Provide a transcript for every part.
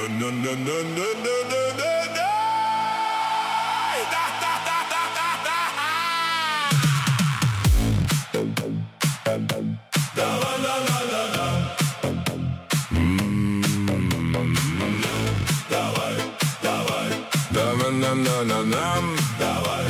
Давай.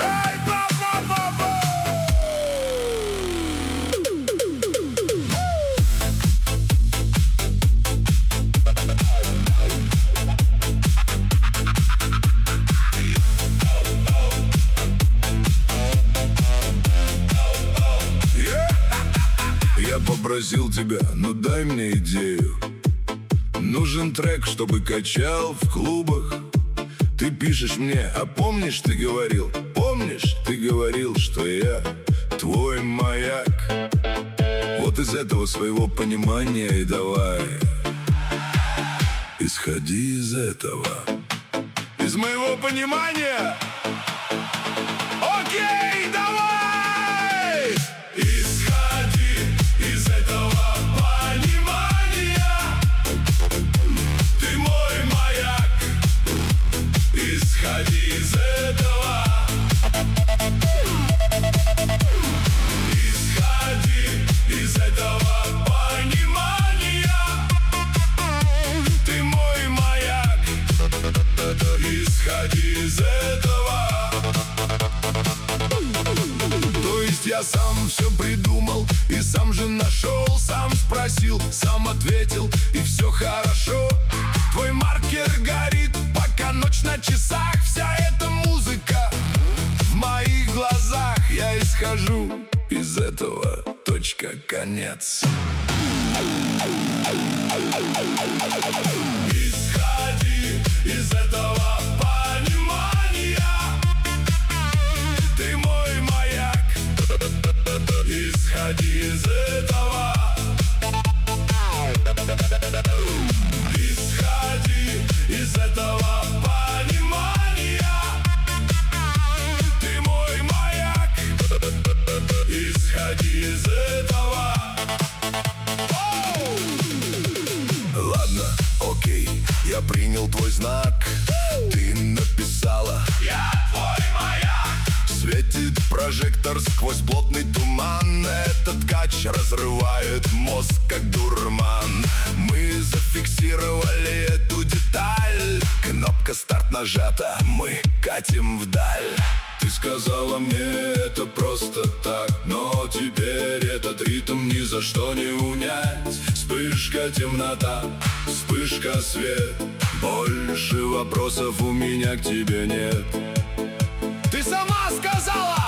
Я попросил тебя, ну дай мне идею. Нужен трек, чтобы качал в клубах. Ты пишешь мне, а помнишь, ты говорил, что я твой маяк. Вот из этого своего понимания и давай. Исходи из этого. Из моего понимания. Окей, давай! Исходи из этого понимания. Ты мой маяк. Исходи из этого. Исходи из этого понимания. Ты мой маяк. Исходи из этого. То есть я сам все придумал и сам же нашел, сам спросил, сам ответил, и все хорошо. Твой маркер горит, пока ночь на часах. Вся эта музыка в моих глазах. Я исхожу из этого. Точка, конец. Исходи из этого понимания. Ты мой маяк. Исходи из этого. Исходи из этого понимания. Ты мой маяк. Исходи из этого. Ладно, окей, я принял твой знак. Ты написала: я твой маяк. Светит прожектор сквозь плотный туман. Этот ткач разрывает мозг, как дурман. Мы зафиксировали эту деталь. Кнопка старт нажата, мы катим вдаль. Ты сказала мне это просто так, но теперь этот ритм ни за что не унять. Вспышка темнота, вспышка свет. Больше вопросов у меня к тебе нет. Ты сама сказала!